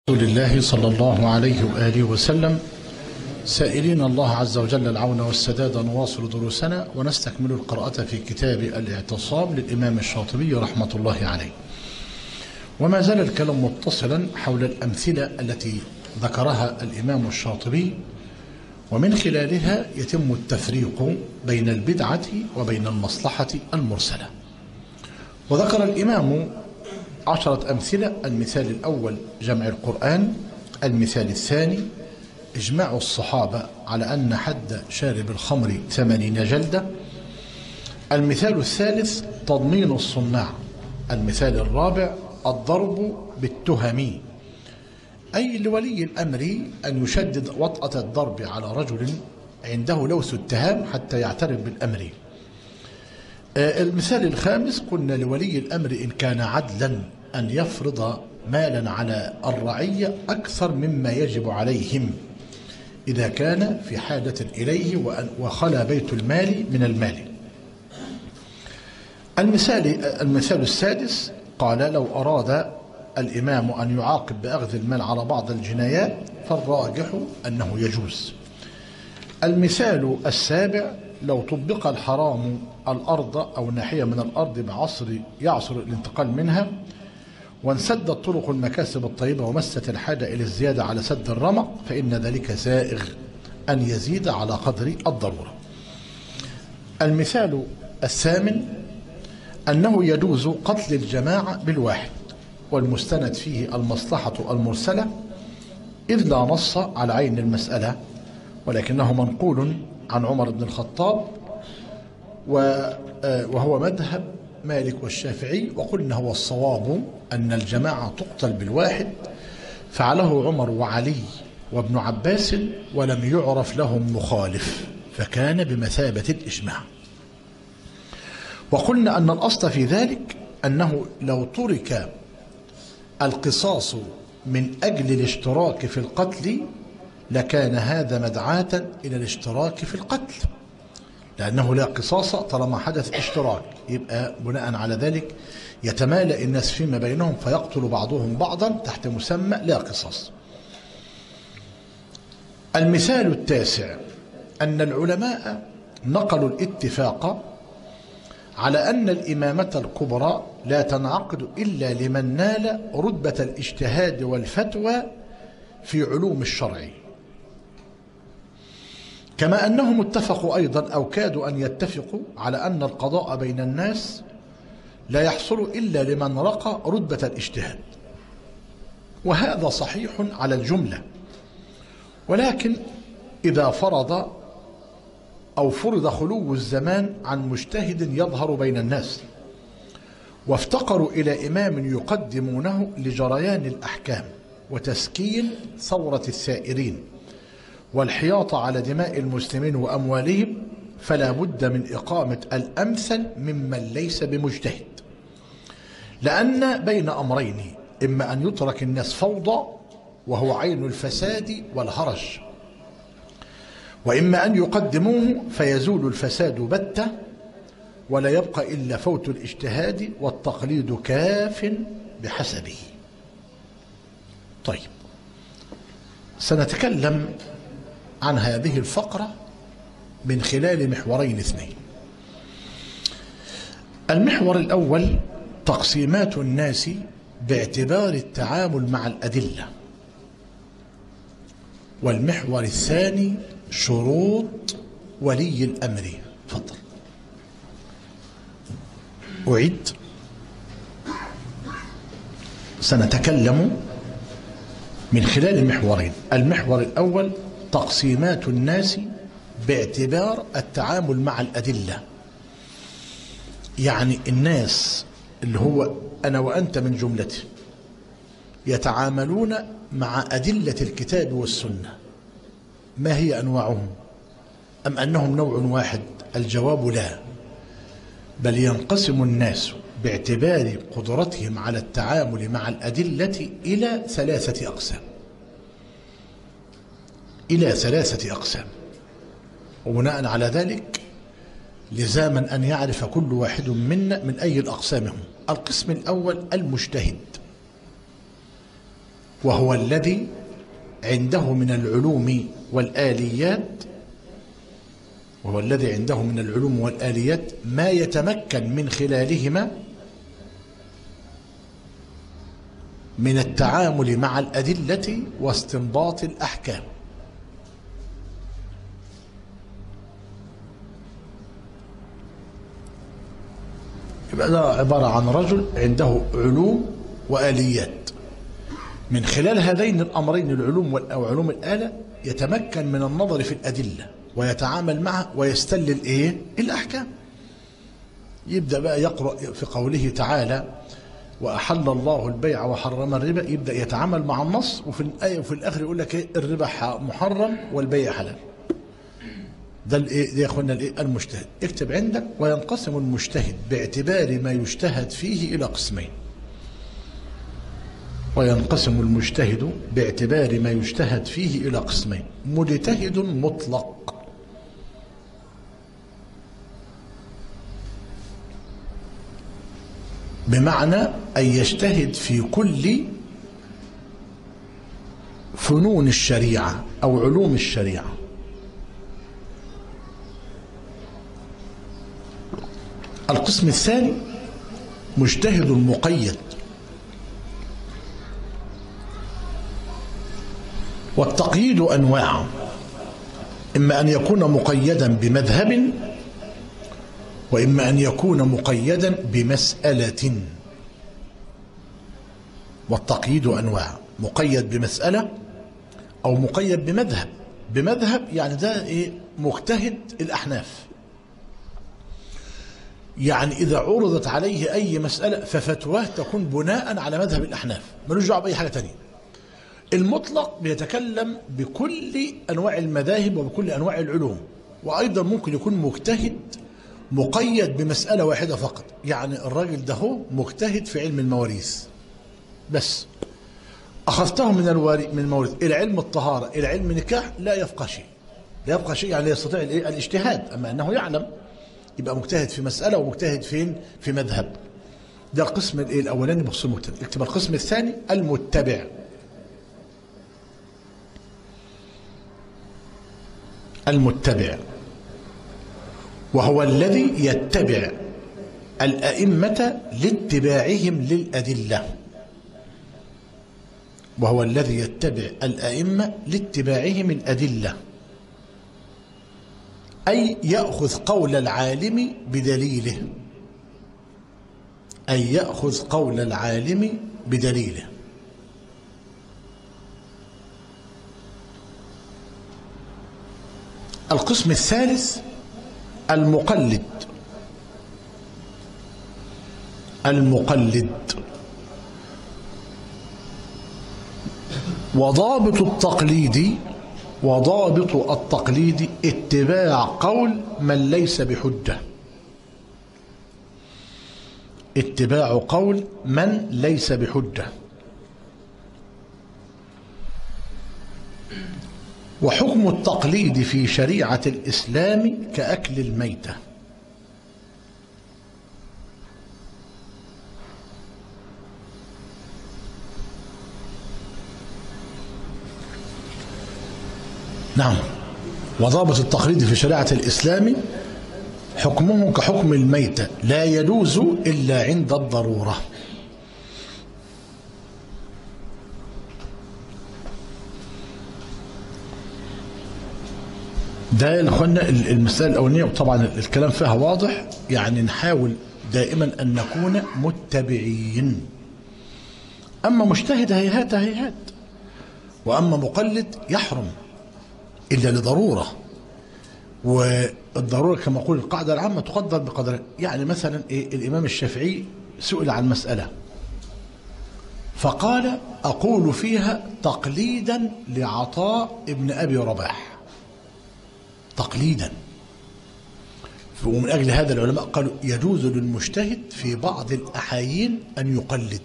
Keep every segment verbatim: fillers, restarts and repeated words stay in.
رسول الله صلى الله عليه وآله وسلم، سائلين الله عز وجل العون والسداد، نواصل دروسنا ونستكمل القراءة في كتاب الاعتصام للإمام الشاطبي رحمة الله عليه. وما زال الكلام متصلا حول الأمثلة التي ذكرها الإمام الشاطبي، ومن خلالها يتم التفريق بين البدعة وبين المصلحة المرسلة. وذكر الإمام عشرة أمثلة: المثال الأول جمع القرآن، المثال الثاني إجماع الصحابة على أن حد شارب الخمر ثمانين جلدة، المثال الثالث تضمين الصناع، المثال الرابع الضرب بالتهم، أي لولي الأمر أن يشدد وطأة الضرب على رجل عنده لوث التهام حتى يعترف بالأمر. المثال الخامس قلنا لولي الأمر إن كان عدلا أن يفرض مالا على الرعية أكثر مما يجب عليهم إذا كان في حاجة إليه وخلا بيت المال من المال. المثال المثال السادس قال: لو أراد الإمام أن يعاقب بأخذ المال على بعض الجنايات فالراجح أنه يجوز. المثال السابع: لو طبق الحرام الأرض أو ناحية من الأرض بعصر يعصر الانتقال منها، وانسدت طرق المكاسب الطيبة ومست الحاجة إلى الزيادة على سد الرمق، فإن ذلك سائغ أن يزيد على قدر الضرورة. المثال الثامن أنه يجوز قتل الجماعة بالواحد، والمستند فيه المصلحة المرسلة، إذ لا نص على عين المسألة، ولكنه منقول عن عمر بن الخطاب وهو مذهب مالك والشافعي. وقلنا هو الصواب أن الجماعة تقتل بالواحد، فعله عمر وعلي وابن عباس ولم يعرف لهم مخالف، فكان بمثابة الإجماع. وقلنا أن الأصل في ذلك أنه لو ترك القصاص من أجل الاشتراك في القتل لكان هذا مدعاة إلى الاشتراك في القتل، لأنه لا قصاص طالما حدث اشتراك، يبقى بناء على ذلك يتمالأ الناس فيما بينهم فيقتل بعضهم بعضا تحت مسمى لا قصاص. المثال التاسع أن العلماء نقلوا الاتفاق على أن الإمامة الكبرى لا تنعقد إلا لمن نال رتبة الاجتهاد والفتوى في علوم الشرع، كما أنهم اتفقوا أيضا أو كادوا أن يتفقوا على أن القضاء بين الناس لا يحصل إلا لمن رقى رتبة الاجتهاد، وهذا صحيح على الجملة. ولكن إذا فرض أو فرض خلو الزمان عن مجتهد يظهر بين الناس وافتقروا إلى إمام يقدمونه لجريان الأحكام وتسكين ثورة الثائرين والحياط على دماء المسلمين وأموالهم، فلا بد من إقامة الأمثل ممن ليس بمجتهد، لأن بين أمرين: إما أن يترك الناس فوضى وهو عين الفساد والهرج، وإما أن يقدموه فيزول الفساد بتة ولا يبقى إلا فوت الاجتهاد والتقليد كاف بحسبه. طيب، سنتكلم عن هذه الفقرة من خلال محورين اثنين. المحور الأول تقسيمات الناس باعتبار التعامل مع الأدلة، والمحور الثاني شروط ولي الأمر. تفضل. أعيد. سنتكلم من خلال المحورين. المحور الأول تقسيمات الناس باعتبار التعامل مع الأدلة، يعني الناس اللي هو أنا وأنت من جملته يتعاملون مع أدلة الكتاب والسنة. ما هي أنواعهم؟ أم أنهم نوع واحد؟ الجواب لا، بل ينقسم الناس باعتبار قدرتهم على التعامل مع الأدلة إلى ثلاثة أقسام إلى ثلاثة أقسام وبناء على ذلك لزاما أن يعرف كل واحد منا من أي الأقسام هم. القسم الأول المجتهد، وهو الذي عنده من العلوم والآليات وهو الذي عنده من العلوم والآليات ما يتمكن من خلالهما من التعامل مع الأدلة واستنباط الأحكام. يبقى ده عبارة عن رجل عنده علوم وآليات، من خلال هذين الأمرين العلوم أو علوم الآلة يتمكن من النظر في الأدلة ويتعامل معها ويستلل إيه؟ الأحكام. يبدأ بقى يقرأ في قوله تعالى وأحل الله البيع وحرم الربا، يبدأ يتعامل مع النص، وفي الآية وفي الآخر يقول لك إيه؟ الربا محرم والبيع حلال. ده الايه ده يا اخوانا الايه المجتهد. اكتب عندك وينقسم المجتهد باعتبار ما يجتهد فيه الى قسمين. وينقسم المجتهد باعتبار ما يجتهد فيه الى قسمين: مجتهد مطلق، بمعنى ان يجتهد في كل فنون الشريعه او علوم الشريعه. القسم الثاني مجتهد مقيد، والتقييد أنواع: إما أن يكون مقيدا بمذهب، وإما أن يكون مقيدا بمسألة. والتقييد أنواع: مقيد بمسألة أو مقيد بمذهب. بمذهب يعني ده إيه؟ مجتهد الأحناف، يعني إذا عرضت عليه أي مسألة ففتواه تكون بناء على مذهب الأحناف، ملوش دعوة بأي حاجة تانية. المطلق بيتكلم بكل أنواع المذاهب وبكل أنواع العلوم، وأيضا ممكن يكون مجتهد مقيد بمسألة واحدة فقط. يعني الراجل ده هو مجتهد في علم المواريث بس، أخذته من من المواريث إلى علم الطهارة إلى علم النكاح لا يفقه شيء، لا يفقه شيء يعني لا يستطيع الاجتهاد، أما أنه يعلم، يبقى مجتهد في مسألة ومجتهد فين؟ في مذهب. ده القسم الأولاني بخصوص المجتهد. اكتب القسم الثاني المتبع. المتبع وهو الذي يتبع الأئمة لاتباعهم للأدلة. وهو الذي يتبع الأئمة لاتباعهم الأدلة، أي يأخذ قول العالم بدليله، أي يأخذ قول العالم بدليله. القسم الثالث المقلد. المقلد وضابط التقليد وضابط التقليد اتباع قول من ليس بحجة. اتباع قول من ليس بحجة. وحكم التقليد في شريعة الإسلام كأكل الميتة. نعم. وضابط التقليد في شريعة الإسلام حكمه كحكم الميتة، لا يجوز إلا عند الضرورة. ده يا اخوانا المسألة الأولانية، وطبعا الكلام فيها واضح. يعني نحاول دائما أن نكون متبعين. أما مجتهد هيهات هيهات، وأما مقلد يحرم إلا لضرورة. والضرورة كما يقول القاعدة العامة تقدر بقدر. يعني مثلا إيه؟ الإمام الشافعي سئل عن مسألة فقال أقول فيها تقليدا لعطاء ابن أبي رباح، تقليدا. ومن أجل هذا العلماء قالوا يجوز للمجتهد في بعض الأحايين أن يقلد،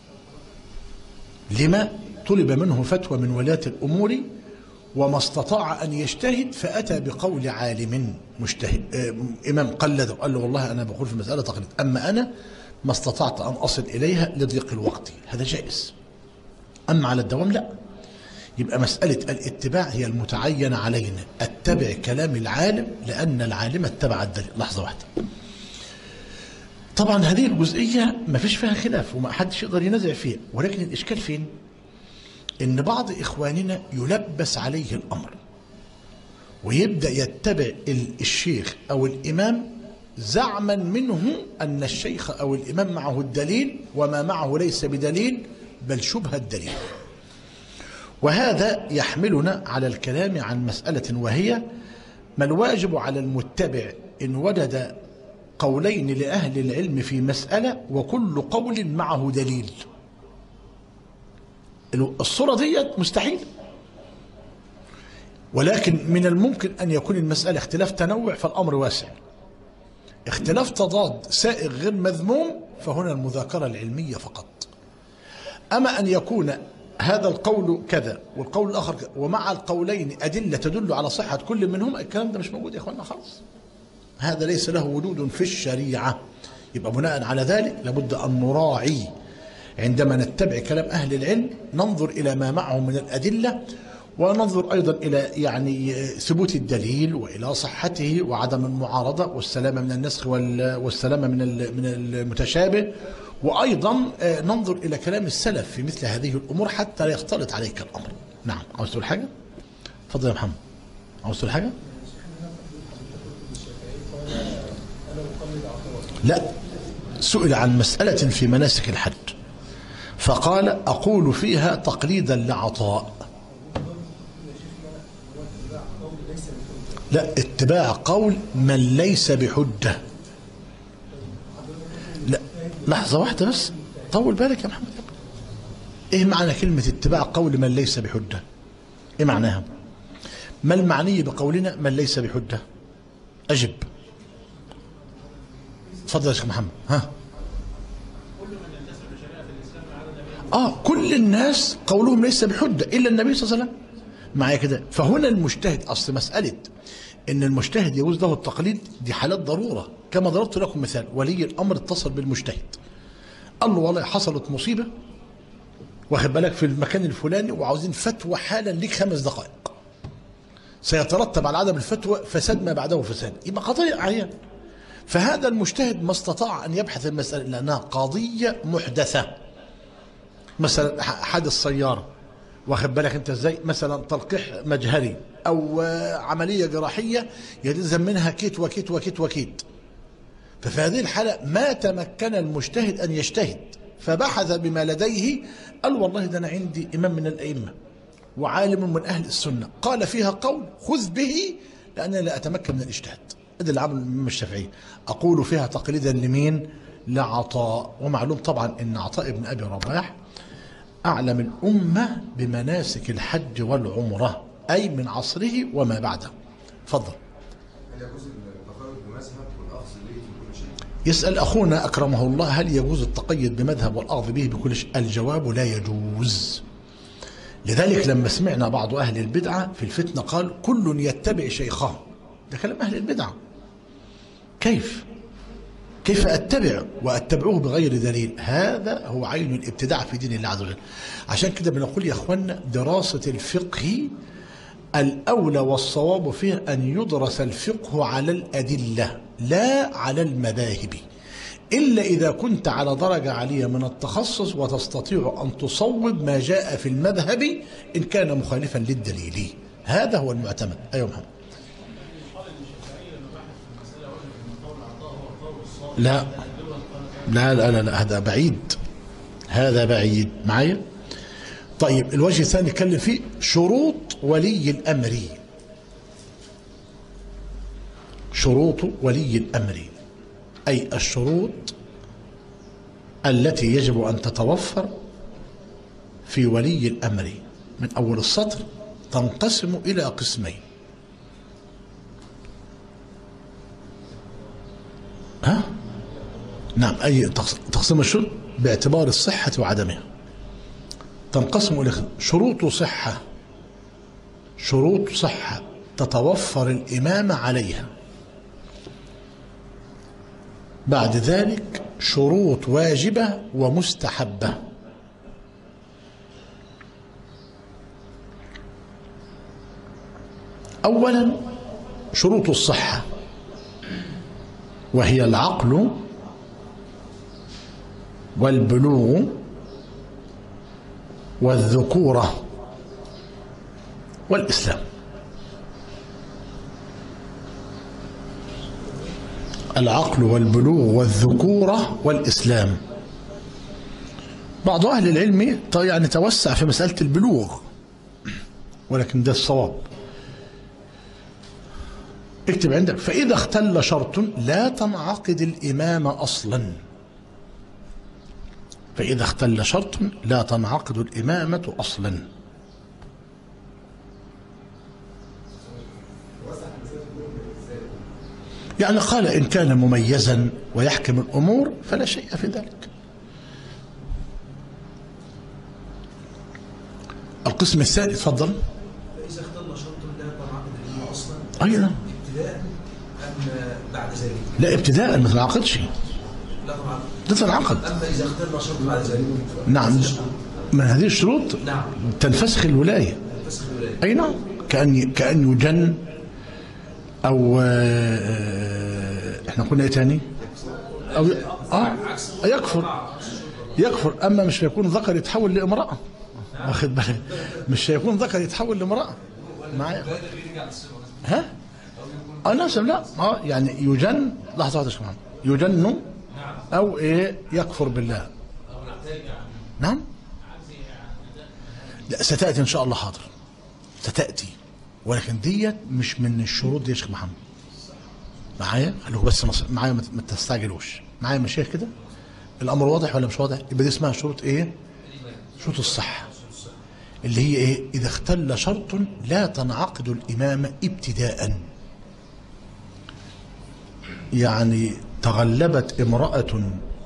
لما طلب منه فتوى من ولاة الأمور وما استطاع أن يجتهد فأتى بقول عالم مجتهد إمام قلده، قال له والله أنا بقول في المسألة تقليد، أما أنا ما استطعت أن أصل إليها لضيق الوقت، هذا جائز. أما على الدوام لا. يبقى مسألة الاتباع هي المتعين علينا، اتبع كلام العالم لأن العالم اتبع الدليل. لحظة واحدة. طبعا هذه الجزئية ما فيش فيها خلاف وما حدش يقدر ينازع فيها، ولكن الإشكال فين؟ إن بعض إخواننا يلبس عليه الأمر ويبدأ يتبع الشيخ أو الإمام زعما منه أن الشيخ أو الإمام معه الدليل وما معه ليس بدليل بل شبه الدليل. وهذا يحملنا على الكلام عن مسألة، وهي ما الواجب على المتبع إن وجد قولين لأهل العلم في مسألة وكل قول معه دليل. الصورة ديت مستحيل، ولكن من الممكن أن يكون المسألة اختلاف تنوع فالأمر واسع. اختلاف تضاد سائغ غير مذموم فهنا المذاكرة العلمية فقط. أما أن يكون هذا القول كذا والقول الآخر كذا ومع القولين أدلة تدل على صحة كل منهما، الكلام ده مش موجود يا إخواننا خالص. هذا ليس له وجود في الشريعة. يبقى بناء على ذلك لابد أن نراعي عندما نتبع كلام أهل العلم، ننظر إلى ما معه من الأدلة، وننظر أيضا إلى يعني ثبوت الدليل وإلى صحته وعدم المعارضة والسلامة من النسخ والسلامة من من المتشابه، وأيضا ننظر إلى كلام السلف في مثل هذه الأمور حتى لا يختلط عليك الأمر. نعم. عاوز تقول حاجة؟ تفضل يا محمد. عاوز تقول حاجة؟ لا، سئل عن مسألة في مناسك الحج فقال أقول فيها تقليدا لعطاء. لا، اتباع قول من ليس بحجة. لا لحظة واحدة بس، طول بالك يا محمد. ايه معنى كلمة اتباع قول من ليس بحجة؟ ايه معناها؟ ما المعني بقولنا من ليس بحجة؟ أجب. تفضل يا شيخ محمد. ها. اه كل الناس قولهم ليس بحجة إلا النبي صلى الله عليه وسلم. معايا كده؟ فهنا المجتهد، أصل مسألة إن المجتهد يجوز له التقليد دي حالات ضرورة، كما ضربت لكم مثال. ولي الأمر اتصل بالمجتهد قال له والله حصلت مصيبة واخد بالك في المكان الفلاني وعاوزين فتوى حالا ليك خمس دقائق، سيترتب على عدم الفتوى فساد ما بعده فساد، يبقى قضية أعيان. فهذا المجتهد ما استطاع أن يبحث المسألة لأنها قضية محدثة. مثلا حادث سيارة واخد بالك انت ازاي، مثلا تلقيح مجهري او عمليه جراحيه يلزم منها كيت وكيت وكيت وكيت. ففي هذه الحاله ما تمكن المجتهد ان يجتهد، فبحث بما لديه. قال والله ده انا عندي امام من الائمه وعالم من اهل السنه قال فيها قول خذ به لانني لا اتمكن من الاجتهاد. هذا اللي عمله الامام الشافعي. اقول فيها تقليدا لمين؟ لعطاء. ومعلوم طبعا ان عطاء بن ابي رباح أعلم الأمة بمناسك الحج والعمرة، أي من عصره وما بعده. فضل. هل يجوز التقيد بمذهب والأخذ به في كل شيء؟ يسأل أخونا أكرمه الله هل يجوز التقيد بمذهب والأخذ به بكل شيء؟ الجواب لا يجوز. لذلك لما سمعنا بعض أهل البدعة في الفتنة قال كل يتبع شيخه، ده كلام أهل البدعة. كيف؟ كيف أتبع وأتبعوه بغير دليل؟ هذا هو عين الابتداع في دين الله عز وجل. عشان كده بنقول يا أخوانا دراسة الفقه الأولى والصواب فيه أن يدرس الفقه على الأدلة لا على المذاهب، إلا إذا كنت على درجة عالية من التخصص وتستطيع أن تصوب ما جاء في المذهب إن كان مخالفا للدليل. هذا هو المعتمد. أيوة محمد. لا لا لا لا, لا. هذا بعيد، هذا بعيد معايا. طيب الوجه الثاني نتكلم فيه شروط ولي الأمر. شروط ولي الأمر أي الشروط التي يجب أن تتوفر في ولي الأمر من أول السطر تنقسم إلى قسمين. ها؟ نعم، أي تقسيم الشروط باعتبار الصحة وعدمها. تنقسم إلى شروط صحة، شروط صحة تتوفر الإمامة عليها. بعد ذلك شروط واجبة ومستحبة. أولا شروط الصحة، وهي العقل والبلوغ والذكورة والإسلام. العقل والبلوغ والذكورة والإسلام. بعض أهل العلم يعني توسع في مسألة البلوغ، ولكن ده الصواب. اكتب عندك: فإذا اختل شرط لا تنعقد الإمامة أصلا. فإذا اختل شرط لا تنعقد الإمامة أصلا. يعني قال إن كان مميزا ويحكم الأمور فلا شيء في ذلك. القسم الثاني، تفضل. فإذا اختل شرط لا تنعقد الإمامة أصلا. أيضا ابتداء أم بعد ذلك؟ لا، ابتداء ما تنعقدش. لا تنعقد. لا تنعقد. أما إذا اختل شرط بعد ذلك؟ نعم، من هذه الشروط نعم تنفسخ الولاية. تنفسخ الولاية. أي نعم، كأن كأن يجن أو آه احنا قلنا ايه تاني؟ أو اه يكفر يكفر أما مش هيكون ذكر يتحول لامرأة. واخد بالك؟ مش هيكون ذكر يتحول لامرأة معايا. ها؟ اه نفسه لا اه يعني يجن. لحظة واحدة يا شيخ، يجن أو ايه يكفر بالله. نعم. لا ستأتي إن شاء الله. حاضر ستأتي، ولكن ديت مش من الشروط دي يا شيخ محمد. معايا؟ خلوه بس معايا، ما تستعجلوش معايا. مشايخ كده الأمر واضح ولا مش واضح؟ يبقى دي اسمها شروط ايه؟ شروط الصحة، اللي هي ايه؟ إذا اختل شرط لا تنعقد الإمامة ابتداء. يعني تغلبت امرأة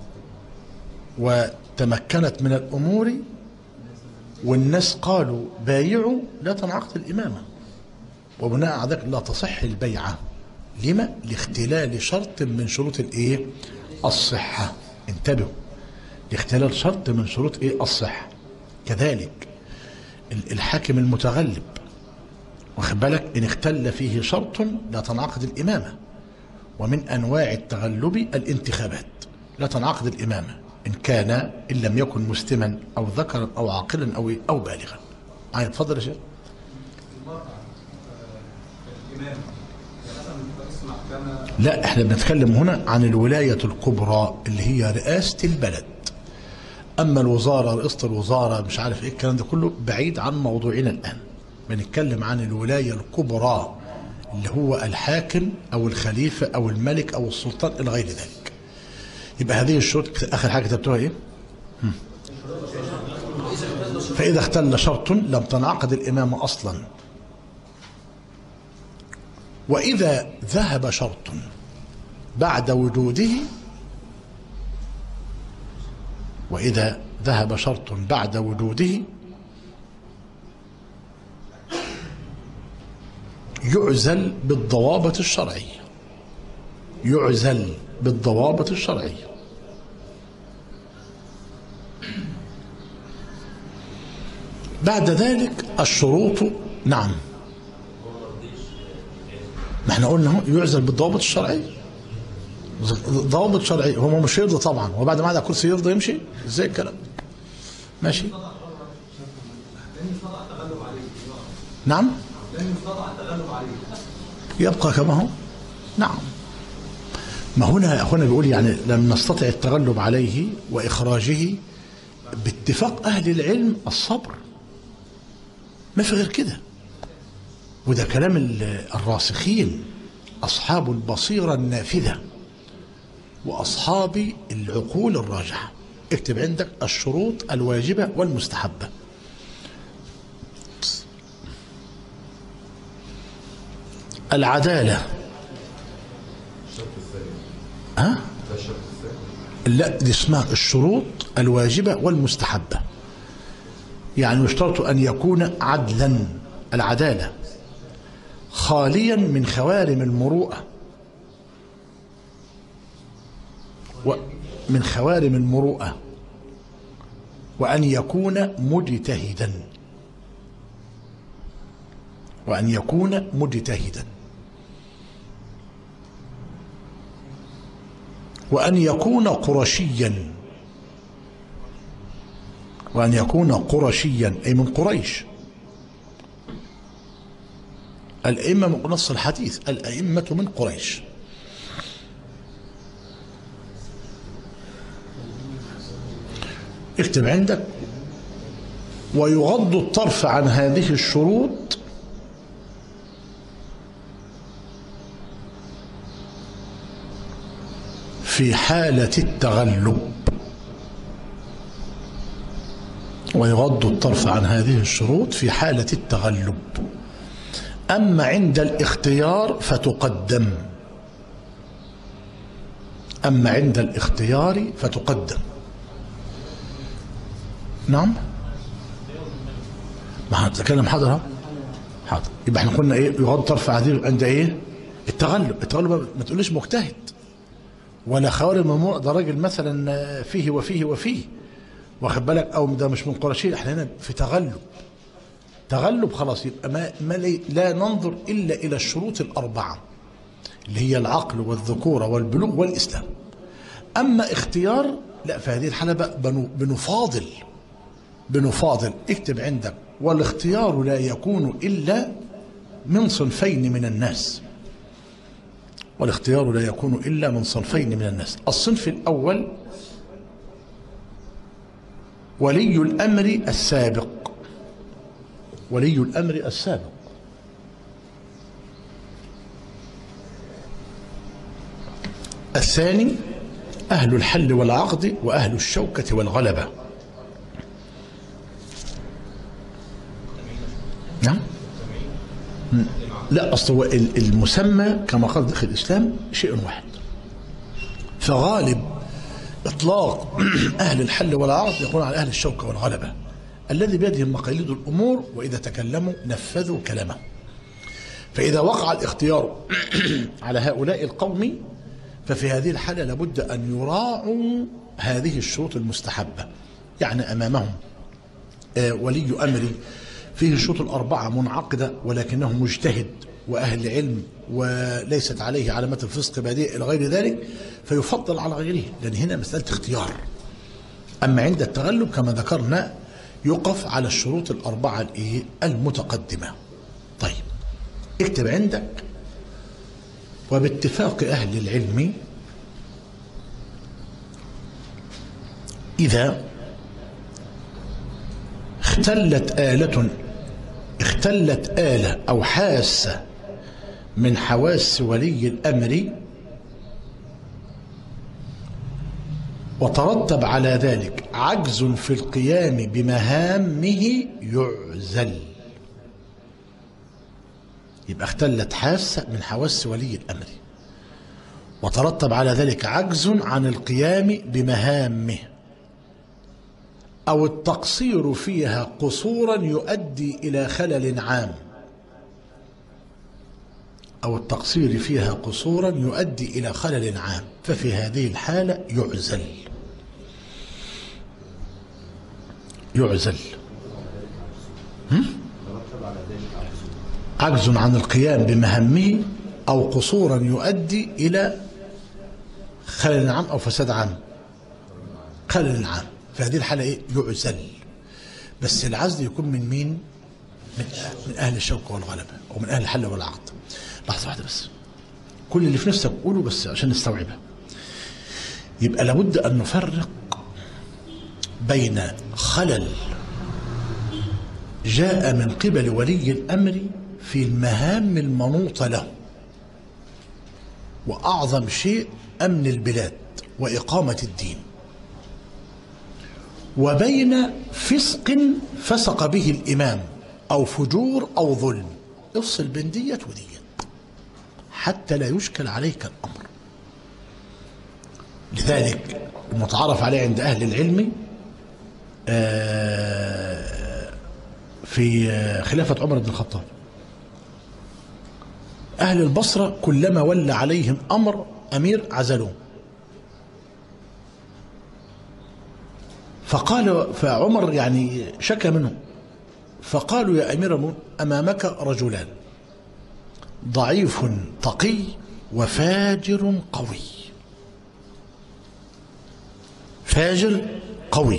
وتمكنت من الأمور والناس قالوا بايعوا، لا تنعقد الإمامة، وبناء على ذلك لا تصح البيعة. لما؟ لاختلال شرط من شروط الايه؟ الصحة. انتبهوا، لاختلال شرط من شروط ايه؟ الصحة. كذلك الحاكم المتغلب، واخد بالك، إن اختل فيه شرط لا تنعقد الإمامة. ومن أنواع التغلب الانتخابات، لا تنعقد الإمامة إن كان إن لم يكن مسلما أو ذكرا أو عاقلا أو أو بالغا. عايز تفضل يا شيخ. لا، احنا بنتكلم هنا عن الولاية الكبرى اللي هي رئاسة البلد. أما الوزارة، رئاسة الوزارة، مش عارف إيه الكلام ده كله، بعيد عن موضوعنا الآن. بنتكلم عن الولاية الكبرى اللي هو الحاكم أو الخليفة أو الملك أو السلطان إلى غير ذلك. يبقى هذه الشروط آخر حاجة كتبتوها إيه؟ فإذا اختل شرط لم تنعقد الإمامة أصلا. وإذا ذهب شرط بعد وجوده وإذا ذهب شرط بعد وجوده يعزل بالضوابط الشرعية. يعزل بالضوابط الشرعية. بعد ذلك الشروط. نعم، ما احنا قلنا يعزل بالضوابط الشرعية. ضوابط شرعية. هو مش يرضى طبعا، وبعد ما قعد على كرسي يرضى يمشي ازاي الكلام؟ ماشي. نعم، يبقى كما هو. نعم، ما هنا أخونا بيقول يعني لم نستطع التغلب عليه وإخراجه باتفاق أهل العلم الصبر، ما في غير كده. وده كلام الراسخين أصحاب البصيرة النافذة وأصحاب العقول الراجحة. اكتب عندك الشروط الواجبة والمستحبة. العدالة. ها؟ لا، دي اسمها الشروط الواجبة والمستحبة. يعني يشترط أن يكون عدلا، العدالة، خاليا من خوارم المروءة، ومن خوارم المروءة، وأن يكون مجتهدا. وأن يكون مجتهدا، وأن يكون قرشيا، وأن يكون قرشيا أي من قريش. الأئمة من نص الحديث الأئمة من قريش. اكتب عندك: ويغض الطرف عن هذه الشروط في حالة التغلب. ويغض الطرف عن هذه الشروط في حالة التغلب. أما عند الاختيار فتقدم. أما عند الاختيار فتقدم. نعم، ما هنتكلم حاضر. حاضر. يبقى احنا قلنا ايه؟ يغض طرف عن عند ايه؟ التغلب. التغلب ما تقوليش مجتهد ولا خوارم ممنوع، ده راجل مثلا فيه وفيه وفيه، واخد بالك، او ده مش من قرشين، احنا هنا في تغلب. تغلب خلاص، يبقى ما, ما لا ننظر الا الى الشروط الاربعه اللي هي العقل والذكوره والبلوغ والاسلام. اما اختيار لا، في هذه الحاله بقى بنفاضل بنفاضل اكتب عندك: والاختيار لا يكون الا من صنفين من الناس. والاختيار لا يكون الا من صنفين من الناس. الصنف الاول ولي الامر السابق. ولي الامر السابق. الثاني اهل الحل والعقد واهل الشوكة والغلبة. نعم؟ لا، اصل هو المسمى كما قال داخل الاسلام شيء واحد، فغالب اطلاق اهل الحل والعقد يكون على اهل الشوكة والغلبة الذي بيدهم مقاليد الامور، واذا تكلموا نفذوا كلامه. فاذا وقع الاختيار على هؤلاء القوم ففي هذه الحالة لابد ان يراعوا هذه الشروط المستحبة. يعني امامهم ولي امر فيه الشروط الأربعة منعقدة ولكنه مجتهد وأهل علم وليست عليه علامات الفسق بادئة إلى غير ذلك، فيفضل على غيره، لأن هنا مسألة اختيار. أما عند التغلب كما ذكرنا يقف على الشروط الأربعة المتقدمة. طيب اكتب عندك: وباتفاق أهل العلم إذا اختلت آلة اختلت آلة أو حاسة من حواس ولي الأمر وترتب على ذلك عجز في القيام بمهامه يعزل. يبقى اختلت حاسة من حواس ولي الأمر وترتب على ذلك عجز عن القيام بمهامه أو التقصير فيها قصورا يؤدي إلى خلل عام. أو التقصير فيها قصورا يؤدي إلى خلل عام، ففي هذه الحالة يعزل. يعزل عجز عن القيام بمهامه أو قصورا يؤدي إلى خلل عام أو فساد عام. خلل عام في هذه الحالة إيه؟ يعزل. بس العزل يكون من مين؟ من, من أهل الشوكة والغلبة أو من أهل الحل والعقد. لحظة واحدة بس، كل اللي في نفسك قوله بس عشان نستوعبها. يبقى لابد أن نفرق بين خلل جاء من قبل ولي الأمر في المهام المنوطة له، وأعظم شيء أمن البلاد وإقامة الدين، وبين فسق فسق به الإمام أو فجور أو ظلم. افصل بين دية ودية حتى لا يشكل عليك الأمر. لذلك المتعارف عليه عند أهل العلم في خلافة عمر بن الخطاب، أهل البصرة كلما ولى عليهم أمر أمير عزلوه. فقال فعمر يعني شكى منه، فقالوا يا أمير المؤمنين أمامك رجلان، ضعيف تقي وفاجر قوي. فاجر قوي.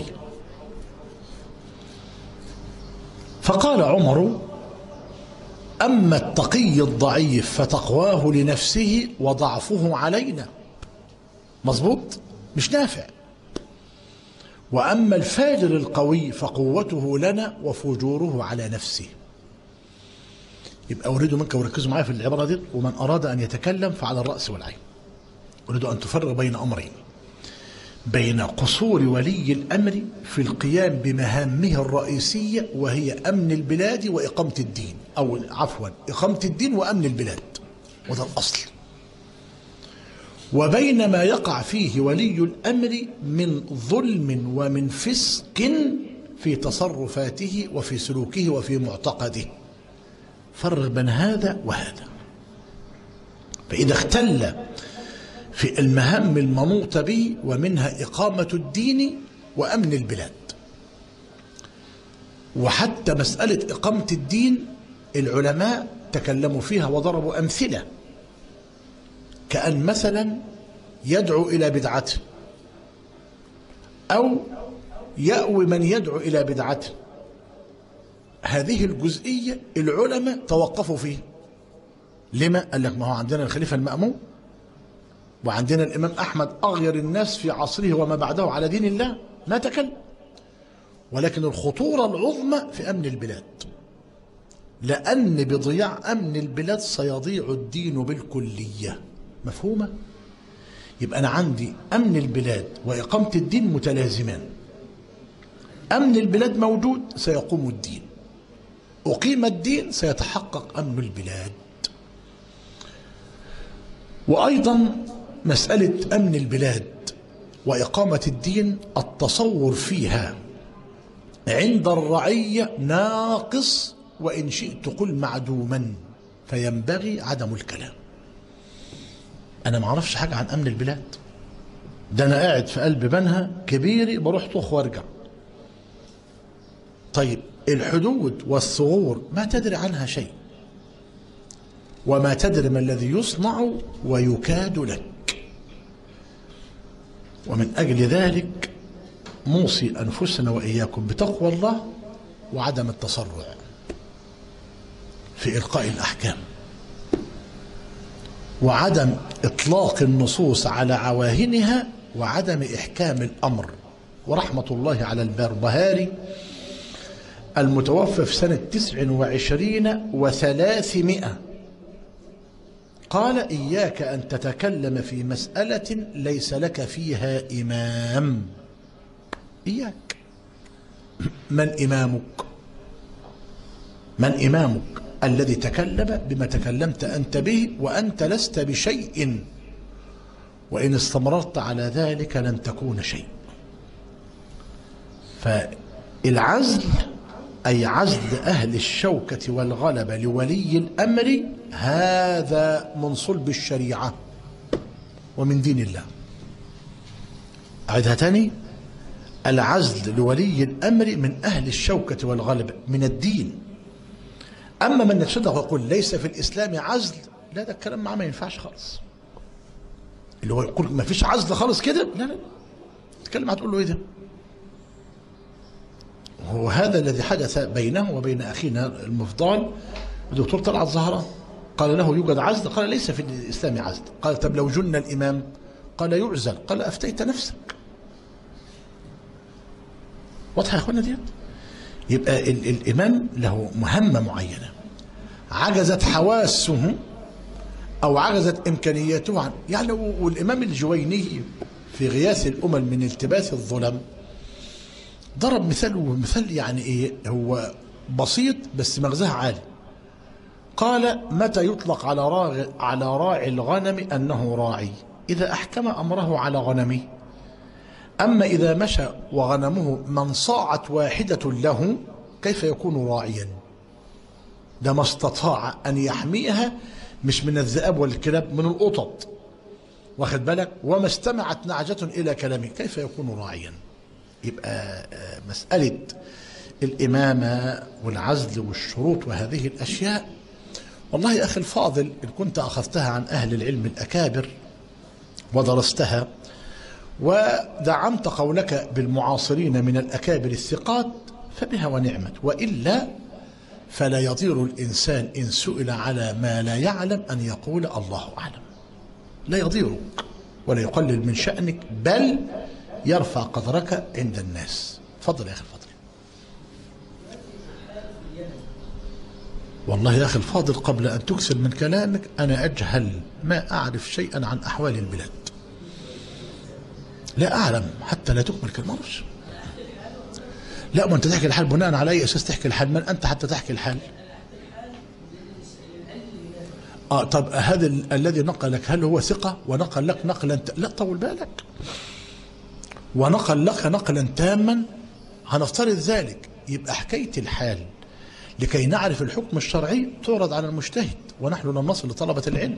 فقال عمر أما التقي الضعيف فتقواه لنفسه وضعفه علينا. مظبوط؟ مش نافع. وأما الفاجر القوي فقوته لنا وفجوره على نفسه. يبقى أريد منك وركزوا معايا في العبارة دي، ومن أراد أن يتكلم فعلى الرأس والعين. أريد أن تفرق بين أمرين: بين قصور ولي الأمر في القيام بمهامه الرئيسية وهي أمن البلاد وإقامة الدين، أو عفوا إقامة الدين وأمن البلاد، وده الأصل، وبين ما يقع فيه ولي الأمر من ظلم ومن فسق في تصرفاته وفي سلوكه وفي معتقده. فرق بين هذا وهذا. فإذا اختل في المهام المنوطة به ومنها إقامة الدين وأمن البلاد، وحتى مسألة إقامة الدين العلماء تكلموا فيها وضربوا أمثلة، كأن مثلا يدعو إلى بدعته أو يأوي من يدعو إلى بدعته. هذه الجزئية العلماء توقفوا فيه. لما؟ قال لك ما هو عندنا الخليفة المأمون، وعندنا الإمام أحمد أغير الناس في عصره وما بعده على دين الله، ما تكلم. ولكن الخطورة العظمى في أمن البلاد، لأن بضياع أمن البلاد سيضيع الدين بالكلية. مفهومة؟ يبقى أنا عندي أمن البلاد وإقامة الدين متلازمان. أمن البلاد موجود سيقوم الدين، أقيم الدين سيتحقق أمن البلاد. وأيضا مسألة أمن البلاد وإقامة الدين التصور فيها عند الرعية ناقص، وإن شئت قل معدوما، فينبغي عدم الكلام. أنا ما أعرفش حاجة عن أمن البلاد، ده أنا قاعد في قلب بنها كبيري بروح طخ وارجع. طيب الحدود والثغور ما تدري عنها شيء، وما تدري ما الذي يصنع ويكاد لك. ومن أجل ذلك نوصي أنفسنا وإياكم بتقوى الله وعدم التسرع في إلقاء الأحكام، وعدم إطلاق النصوص على عواهنها، وعدم إحكام الأمر. ورحمة الله على البربهاري المتوفى في سنة تسع وعشرين وثلاثمائة، قال إياك أن تتكلم في مسألة ليس لك فيها إمام. إياك. من إمامك؟ من إمامك الذي تكلم بما تكلمت أنت به وأنت لست بشيء، وإن استمررت على ذلك لن تكون شيء. فالعزل أي عزل أهل الشوكة والغلبة لولي الأمر، هذا من صلب الشريعة ومن دين الله. أعيدها تاني: العزل لولي الأمر من أهل الشوكة والغلبة من الدين. أما من يقصده ويقول ليس في الإسلام عزل، لا، ده الكلام معاه ما ينفعش خالص. اللي هو يقول ما فيش عزل خالص كده، لا لا، تتكلم هتقول له إيه ده؟ هو هذا الذي حدث بينه وبين أخينا المفضال الدكتور طلعت زهران. قال له يوجد عزل؟ قال ليس في الإسلام عزل. قال طب لو جن الإمام؟ قال يعزل. قال أفتيت نفسك. واضحة يا أخوانا ديت؟ يبقى ال الإمام له مهمة معينة، عجزت حواسه أو عجزت إمكانياته عن، يعني والإمام الجويني في غياث الأمم من التباس الظلم ضرب مثال، ومثال يعني إيه، هو بسيط بس مغزاه عالي. قال متى يطلق على راعي على راعي الغنم أنه راعي؟ إذا أحكم أمره على غنمه. أما إذا مشى وغنمه منصاعت واحدة له كيف يكون راعيا؟ ده ما استطاع أن يحميها، مش من الذئاب والكلاب، من القطط، واخد بالك؟ وما استمعت نعجة إلى كلامه كيف يكون راعيا؟ يبقى مسألة الإمامة والعزل والشروط وهذه الأشياء، والله يا أخي الفاضل إن كنت أخذتها عن أهل العلم الأكابر ودرستها ودعمت قولك بالمعاصرين من الأكابر الثقات فبها ونعمت، وإلا فلا يضير الإنسان إن سئل على ما لا يعلم أن يقول الله أعلم، لا يضيرك ولا يقلل من شأنك، بل يرفع قدرك عند الناس. تفضل يا أخي الفاضل. والله يا أخي الفاضل قبل أن تكثر من كلامك أنا أجهل، ما أعرف شيئا عن أحوال البلاد، لا أعلم حتى لا تكمل كلمة. لا، ما أنت تحكي الحال بناء على أي أساس تحكي الحال؟ من أنت حتى تحكي الحال؟ آه طب هذا الذي نقلك هل هو ثقة ونقل لك نقلا ت... لا طول بالك، ونقل لك نقلا تاما، هنفترض ذلك، يبقى حكاية الحال لكي نعرف الحكم الشرعي تعرض على المجتهد، ونحن لم نصل لطلبة العلم.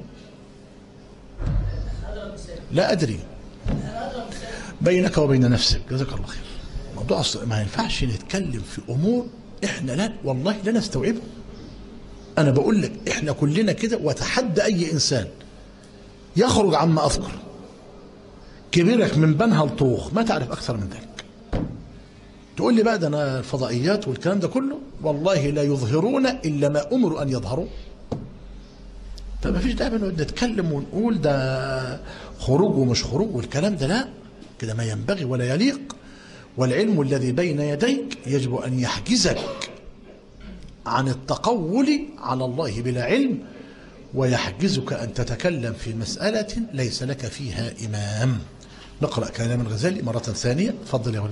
لا أدري، بينك وبين نفسك، جزاك الله خير. موضوع ما ينفعش نتكلم في أمور إحنا لا والله لا نستوعبها. أنا بقول لك إحنا كلنا كده، وتحدى أي إنسان يخرج عما أذكر، كبيرك من بنها لطوخ ما تعرف أكثر من ذلك. تقول لي بقى ده أنا الفضائيات والكلام ده كله، والله لا يظهرون إلا ما أمروا أن يظهروا. فما فيش داعي نقعد نتكلم ونقول ده خروج ومش خروج والكلام ده، لا كده ما ينبغي ولا يليق. والعلم الذي بين يديك يجب أن يحجزك عن التقول على الله بلا علم، ويحجزك أن تتكلم في مسألة ليس لك فيها إمام. نقرأ كلام الغزالي مرة ثانية. تفضل يا ولدي.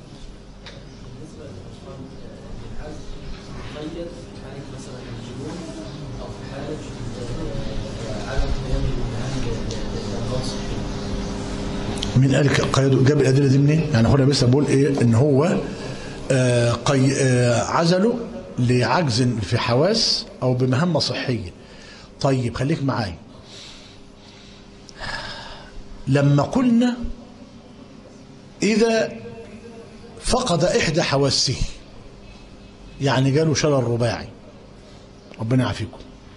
من قال قيد جاب الأدلة دي منين؟ يعني هنا بس بقول إيه؟ إن هو آه قي آه عزله لعجز في حواس أو بمهمة صحية. طيب خليك معايا. لما قلنا إذا فقد إحدى حواسه، يعني جاله شلل رباعي، ربنا يعافيكم،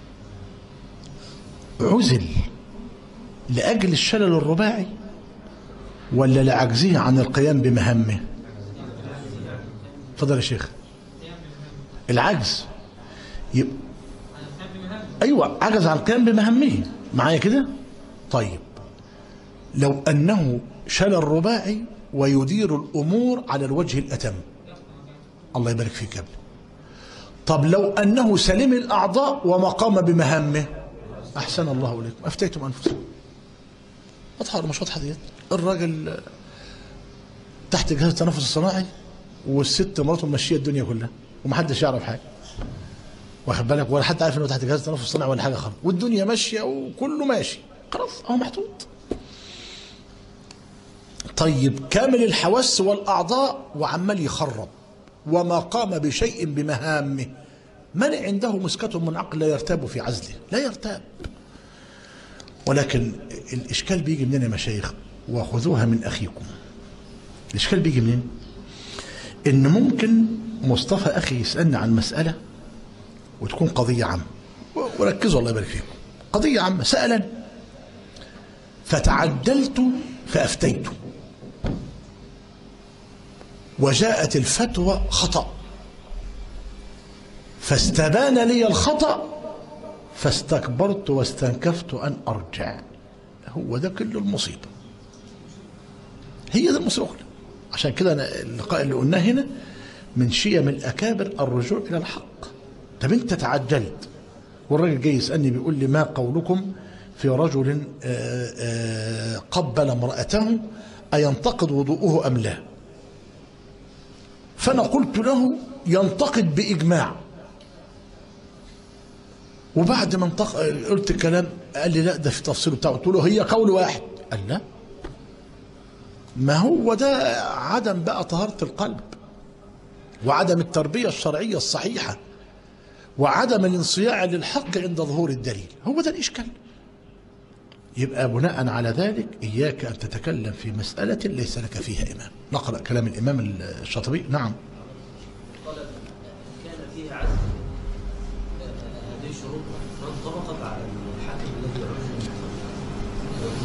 عزل لأجل الشلل الرباعي ولا لعجزه عن القيام بمهمه؟ تفضل يا شيخ. العجز يبقى ايوه عجز عن القيام بمهمه، معايا كده؟ طيب لو انه شلل رباعي ويدير الامور على الوجه الاتم، الله يبارك فيك يا ابني. طب لو انه سليم الاعضاء وما قام بمهامه، احسن الله اليكم، افتيتم انفسكم. واضحه ولا مش واضحه ديت؟ الراجل تحت جهاز التنفس الصناعي والست مراته ماشيه الدنيا كلها ومحدش يعرف حاجه، واخد بالك؟ ولا حد عارف انه تحت جهاز التنفس الصناعي ولا حاجه خالص، والدنيا ماشيه وكله ماشي، خلاص اهو محطوط. طيب كامل الحواس والاعضاء وعمال يخرب وما قام بشيء بمهامه، من عنده مسكة من عقل لا يرتاب في عزله، لا يرتاب. ولكن الاشكال بيجي منين يا مشايخ؟ وخذوها من اخيكم. الاشكال بيجي منين؟ ان ممكن مصطفى اخي يسالني عن مساله وتكون قضيه عامه، وركزوا الله يبارك فيكم، قضيه عامه سالني فتعجلت فافتيت، وجاءت الفتوى خطأ، فاستبان لي الخطأ فاستكبرت واستنكفت أن أرجع. هو ده كل المصيبة، هي ده المصيبة. عشان كده أنا اللقاء اللي قلناه هنا من شيم الأكابر الرجوع إلى الحق. طب أنت تعجلت، والراجل جاي يسألني بيقول لي ما قولكم في رجل قبل امرأته أينتقد وضوءه أم لا؟ فأنا قلت له ينتقد بإجماع. وبعد ما انتق... قلت الكلام قال لي لا ده في تفصيل بتاعه. قلت له هي قول واحد. قال لا، ما هو ده عدم بقى طهارة القلب، وعدم التربية الشرعية الصحيحة، وعدم الانصياع للحق عند ظهور الدليل. هو ده الإشكال. يبقى بناء على ذلك إياك أن تتكلم في مسألة ليس لك فيها إمام. نقرأ كلام الإمام الشاطبي. نعم. قال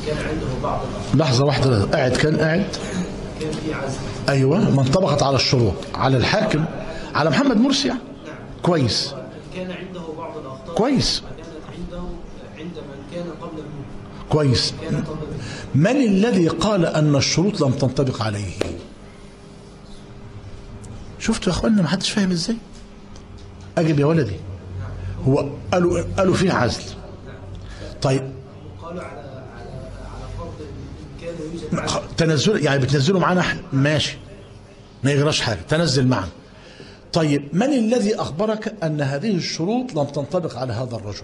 كان عنده بعض الأخطاء. لحظة واحدة، قاعد كان قاعد كان في عزل. أيوة، ما انطبقت على الشروط، على الحاكم، على محمد مرسي يعني. نعم. كويس. كان عنده بعض الأخطاء. كويس. كانت عنده عند من كان قبل الموت. كويس. كان قبل الموت. من الذي قال أن الشروط لم تنطبق عليه؟ شفتوا يا أخوانا ما حدش فاهم إزاي؟ أجب يا ولدي. هو قالوا قالوا فيه عزل. طيب قالوا على على على فرض إن كان يوجد عزل. تنزل يعني بتنزلوا معانا احنا ماشي، ما يجراش حاجة، تنزل معنا. طيب من الذي أخبرك أن هذه الشروط لم تنطبق على هذا الرجل؟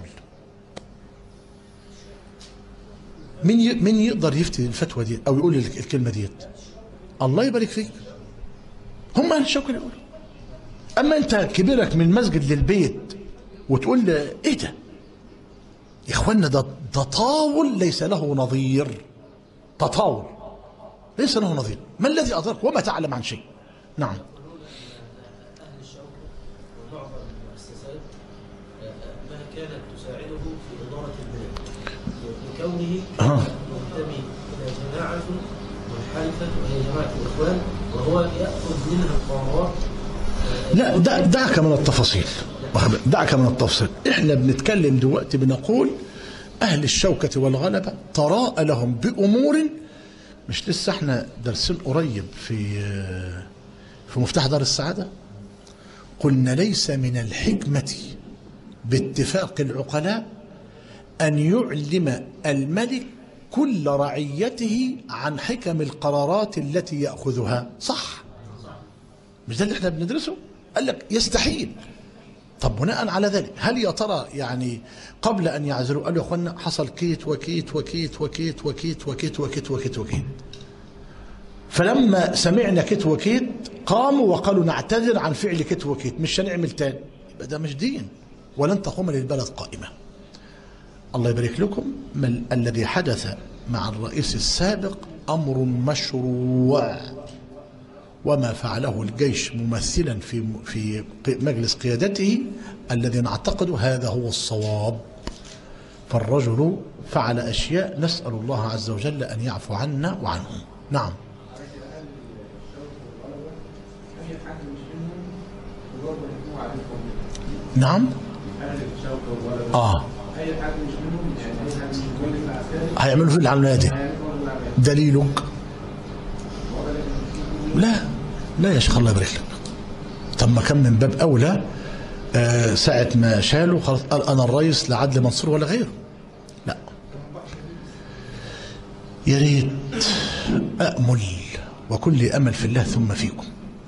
مين ي... مين يقدر يفتي الفتوى دي أو يقول الكلمة ديت؟ الله يبارك فيك. هم أهل الشوكة اللي يقولوا. أما أنت كبيرك من مسجد للبيت وتقول لي إيه ده؟ يا إخوانا ده تطاول ليس له نظير. تطاول ليس له نظير. ما الذي أدرك وما تعلم عن شيء؟ نعم. أهل الشوكة ومعظم المؤسسات ما كانت تساعده في إدارة البلاد لكونه ينتمي إلى جماعة منحرفة وهي جماعة الإخوان، وهو يأخذ منها القرارات. لا دع دعك من التفاصيل، دعك من التفاصيل. احنا بنتكلم دلوقتي بنقول أهل الشوكة والغلبة تراءى لهم بأمور. مش لسه احنا درسين قريب في في مفتاح دار السعادة قلنا ليس من الحكمة باتفاق العقلاء أن يعلم الملك كل رعيته عن حكم القرارات التي يأخذها. صح؟ مش ده اللي احنا بندرسه؟ قال لك يستحيل. طب بناء على ذلك هل يا ترى يعني قبل أن يعزلوا قالوا يا أخوانا حصل كيت وكيت وكيت وكيت وكيت وكيت وكيت وكيت وكيت، فلما سمعنا كيت وكيت قاموا وقالوا نعتذر عن فعل كيت وكيت، مش هنعمل تاني؟ يبقى ده مش دين، ولن تقوم للبلد قائمة. الله يبارك لكم. ما الذي حدث مع الرئيس السابق أمر مشروع، وما فعله الجيش ممثلا في في مجلس قيادته الذي نعتقد هذا هو الصواب. فالرجل فعل أشياء نسأل الله عز وجل أن يعفو عنا وعنهم. نعم. نعم. آه هيعملوا في العمليات دي دليلك؟ لا لا يا شيخ الله يبارك لك. طب ما كان من باب أولى آه ساعة ما شالوا خلاص قال أنا الرئيس لعدل منصور ولا غيره. لا يا ريت أأمل وكل أمل في الله ثم فيكم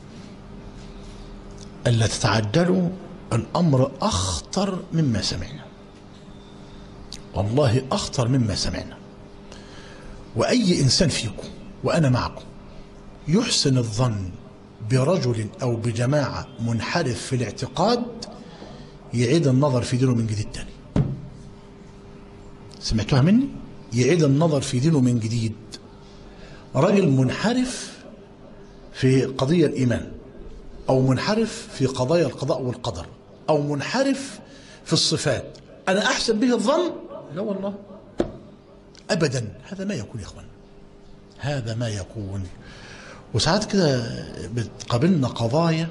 ألا تتعجلوا. الأمر أخطر مما سمعنا، والله أخطر مما سمعنا. وأي إنسان فيكم وأنا معكم يحسن الظن برجل أو بجماعة منحرف في الاعتقاد يعيد النظر في دينه من جديد تاني. سمعتوها مني؟ يعيد النظر في دينه من جديد. رجل منحرف في قضية الإيمان، أو منحرف في قضايا القضاء والقدر، أو منحرف في الصفات، أنا أحسن به الظن؟ لا والله أبدا. هذا ما يكون يا إخوان، هذا ما يكون. وساعات كده بتقابلنا قضايا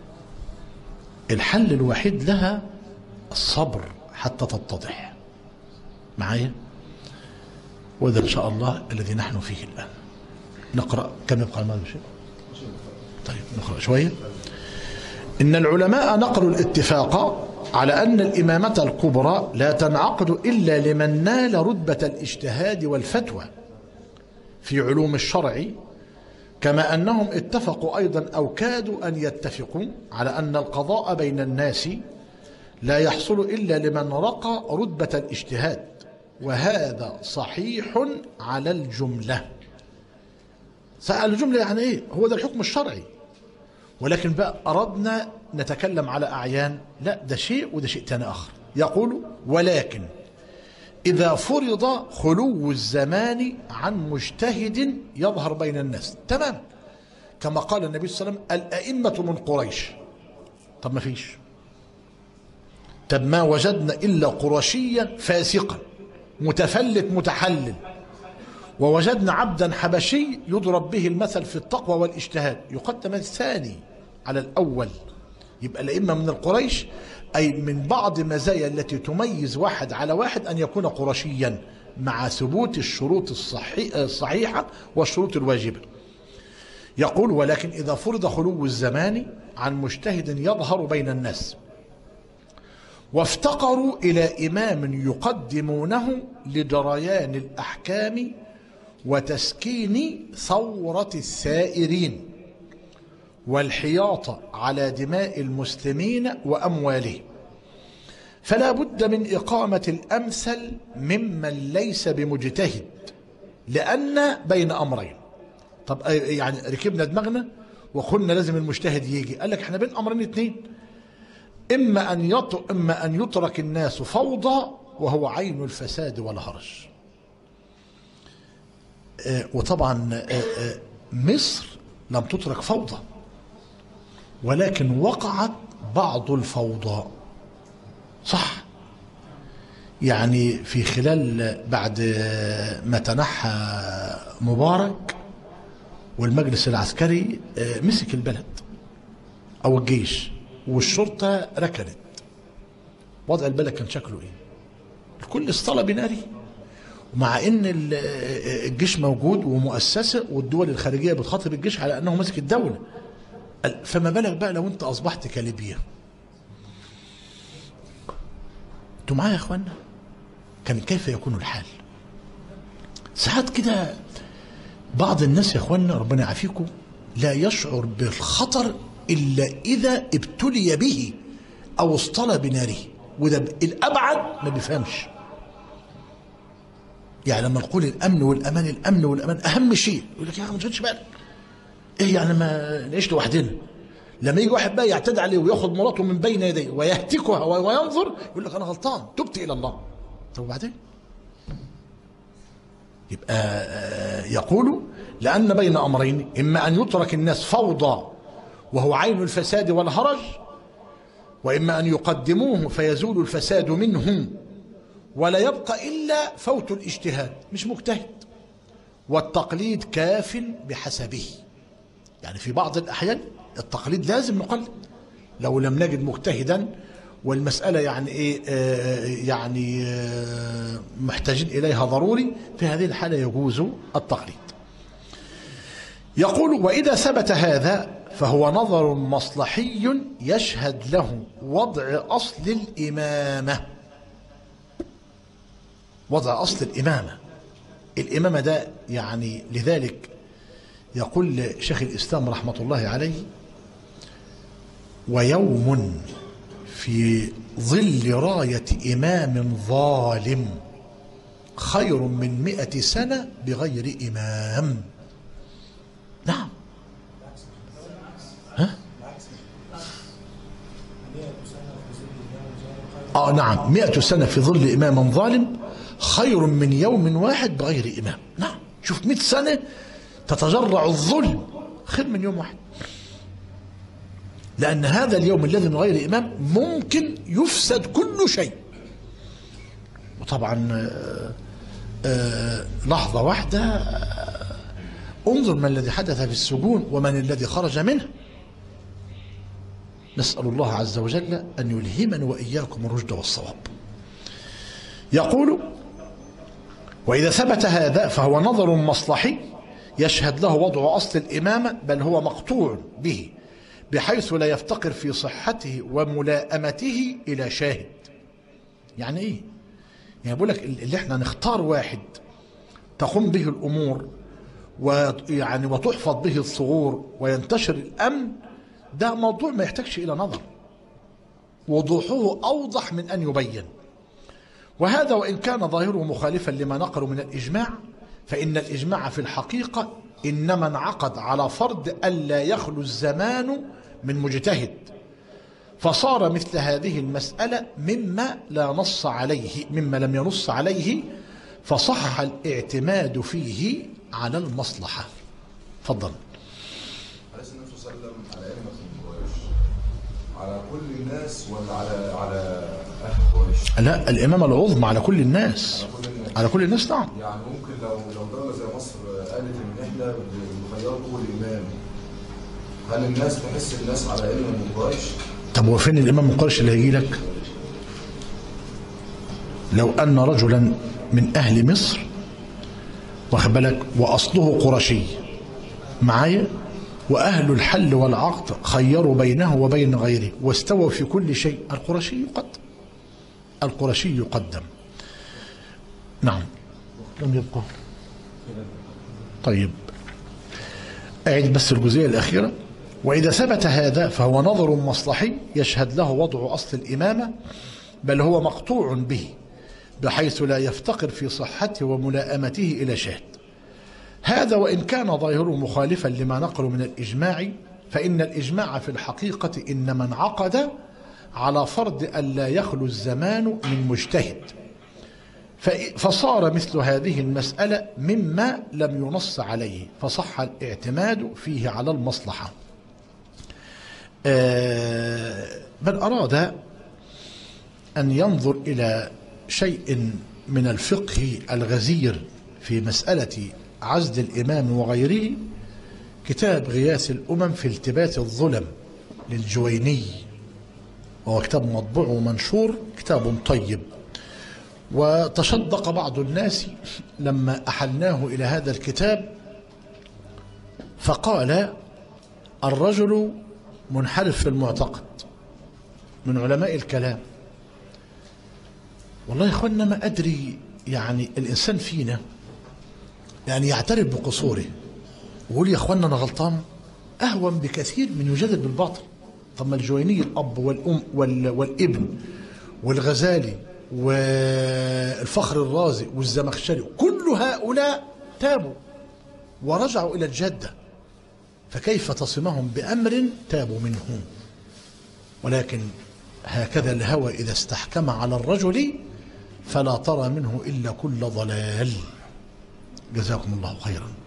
الحل الوحيد لها الصبر حتى تتضح معايا، وده إن شاء الله الذي نحن فيه الآن. نقرأ كم يبقى الماضي شيء؟ طيب نقرأ شوية. إن العلماء نقلوا الاتفاق على أن الإمامة الكبرى لا تنعقد إلا لمن نال رتبة الاجتهاد والفتوى في علوم الشرع، كما أنهم اتفقوا أيضا أو كادوا أن يتفقوا على أن القضاء بين الناس لا يحصل إلا لمن رقى رتبة الاجتهاد، وهذا صحيح على الجملة. سأل الجملة يعني إيه؟ هو ده الحكم الشرعي، ولكن بقى أردنا نتكلم على أعيان، لا ده شيء وده شيء تاني آخر. يقول ولكن إذا فرض خلو الزمان عن مجتهد يظهر بين الناس، تمام، كما قال النبي صلى الله عليه وسلم الأئمة من قريش. طب ما فيش، طب ما وجدنا إلا قرشيا فاسقا متفلت متحلل، ووجدنا عبدا حبشي يضرب به المثل في التقوى والاجتهاد، يقدم الثاني على الأول. يبقى الأئمة من القريش، أي من بعض مزايا التي تميز واحد على واحد أن يكون قرشيا مع ثبوت الشروط الصحيحة والشروط الواجبة. يقول: ولكن إذا فرض خلو الزمان عن مجتهد يظهر بين الناس وافتقروا إلى إمام يقدمونه لجريان الأحكام وتسكين ثورة الثائرين والحياط على دماء المسلمين وأموالهم، فلا بد من إقامة الأمثل ممن ليس بمجتهد، لأن بين أمرين. طب يعني ركبنا دماغنا وقلنا لازم المجتهد يجي، قال لك احنا بين أمرين اتنين، إما أن يط... إما أن يترك الناس فوضى وهو عين الفساد والهرج. آه وطبعا آه آه مصر لم تترك فوضى، ولكن وقعت بعض الفوضى، صح؟ يعني في خلال بعد ما تنحى مبارك والمجلس العسكري مسك البلد أو الجيش والشرطة ركنت، وضع البلد كان شكله إيه؟ الكل اصطلب ناري، ومع إن الجيش موجود ومؤسسة والدول الخارجية بتخاطب الجيش على أنه مسك الدولة، فما بالك بقى لو أنت أصبحت كليبيا؟ أنتوا معايا يا إخوانا؟ كان كيف يكون الحال؟ ساعات كده بعض الناس يا إخوانا ربنا يعافيكم لا يشعر بالخطر إلا إذا ابتلي به أو اصطلى بناره، وده الأبعد ما بيفهمش. يعني لما نقول الأمن والأمان، الأمن والأمان أهم شيء، يقول لك يا أخي ما تشغلش بالك، إيه يعني ما نعيش لوحدنا؟ لما يجي واحد بقى يعتدي عليه وياخد مراته من بين يديه ويهتكها وينظر، يقول لك أنا غلطان، تبت إلى الله. طب وبعدين؟ يبقى يقول: لأن بين أمرين، إما أن يترك الناس فوضى وهو عين الفساد والهرج، وإما أن يقدموه فيزول الفساد منهم ولا يبقى إلا فوت الاجتهاد، مش مجتهد، والتقليد كاف بحسبه. يعني في بعض الأحيان التقليد لازم نقلد لو لم نجد مجتهدا والمسألة يعني إيه آه يعني آه محتاجين إليها ضروري، في هذه الحالة يجوز التقليد. يقول: وإذا ثبت هذا فهو نظر مصلحي يشهد له وضع أصل الإمامة. وضع أصل الإمامة، الإمامة ده يعني لذلك يقول شيخ الإسلام رحمة الله عليه: ويوم في ظل راية إمام ظالم خير من مئة سنة بغير إمام. نعم. ها؟ آه نعم، مئة سنة في ظل إمام ظالم خير من يوم واحد بغير إمام. نعم، شوف مئة سنة تتجرع الظلم خير من يوم واحد، لأن هذا اليوم الذي من غير إمام ممكن يفسد كل شيء. وطبعا آآ آآ لحظة واحدة انظر ما الذي حدث في السجون ومن الذي خرج منه. نسأل الله عز وجل أن يلهمنا وإياكم الرشد والصواب. يقول: وإذا ثبت هذا فهو نظر مصلحي يشهد له وضع أصل الإمامة، بل هو مقطوع به بحيث لا يفتقر في صحته وملائمته إلى شاهد. يعني إيه؟ يعني بقول لك اللي احنا نختار واحد تقوم به الأمور ويعني وتحفظ به الثغور وينتشر الأمن، ده موضوع ما يحتاجش إلى نظر، وضوحه أوضح من أن يبين. وهذا وإن كان ظاهره مخالفا لما نقل من الإجماع، فإن الإجماع في الحقيقة إنما انعقد على فرض ألا يخلو الزمان من مجتهد، فصار مثل هذه المسألة مما لا نص عليه مما لم ينص عليه، فصح الاعتماد فيه على المصلحة. تفضل. عليه النبي صلى الله عليه وسلم على أئمة قريش، على كل الناس ولا على على أهل قريش؟ لا، الإمامة العظمى على كل الناس. على كل الناس. على كل الناس نعم. يعني ممكن لو لو دولة زي مصر قالت ان احنا بنخيروا الامام، هل الناس تحس الناس على علم من قريش؟ طب هو فين الامام من قريش اللي هيجي لك؟ لو ان رجلا من اهل مصر واخد بالك واصله قرشي معايا، واهل الحل والعقد خيروا بينه وبين غيره واستووا في كل شيء، القرشي يقدم، القرشي يقدم. نعم. لم يبقى. طيب أعيد بس الجزئية الأخيرة. وإذا ثبت هذا فهو نظر مصلحي يشهد له وضع أصل الإمامة، بل هو مقطوع به بحيث لا يفتقر في صحته وملائمته إلى شاهد. هذا وإن كان ظاهره مخالفا لما نقل من الإجماع، فإن الإجماع في الحقيقة إنما انعقد على فرض أن لا يخلو الزمان من مجتهد، فصار مثل هذه المسألة مما لم ينص عليه، فصح الاعتماد فيه على المصلحة. من أراد أن ينظر إلى شيء من الفقه الغزير في مسألة عزل الإمام وغيره، كتاب غياث الأمم في التباس الظلم للجويني، وهو كتاب مطبوع ومنشور، كتاب طيب. وتشدق بعض الناس لما أحلناه إلى هذا الكتاب فقال الرجل منحرف في المعتقد من علماء الكلام. والله يا إخوانا ما أدري، يعني الإنسان فينا يعني يعترف بقصوره ويقول يا إخوانا أنا غلطان أهون بكثير من يجادل بالباطل. طب ما الجويني الأب والأم والابن والغزالي والفخر الرازي والزمخشري كل هؤلاء تابوا ورجعوا إلى الجادة، فكيف تصمهم بأمر تابوا منه؟ ولكن هكذا الهوى إذا استحكم على الرجل فلا ترى منه إلا كل ضلال. جزاكم الله خيرا.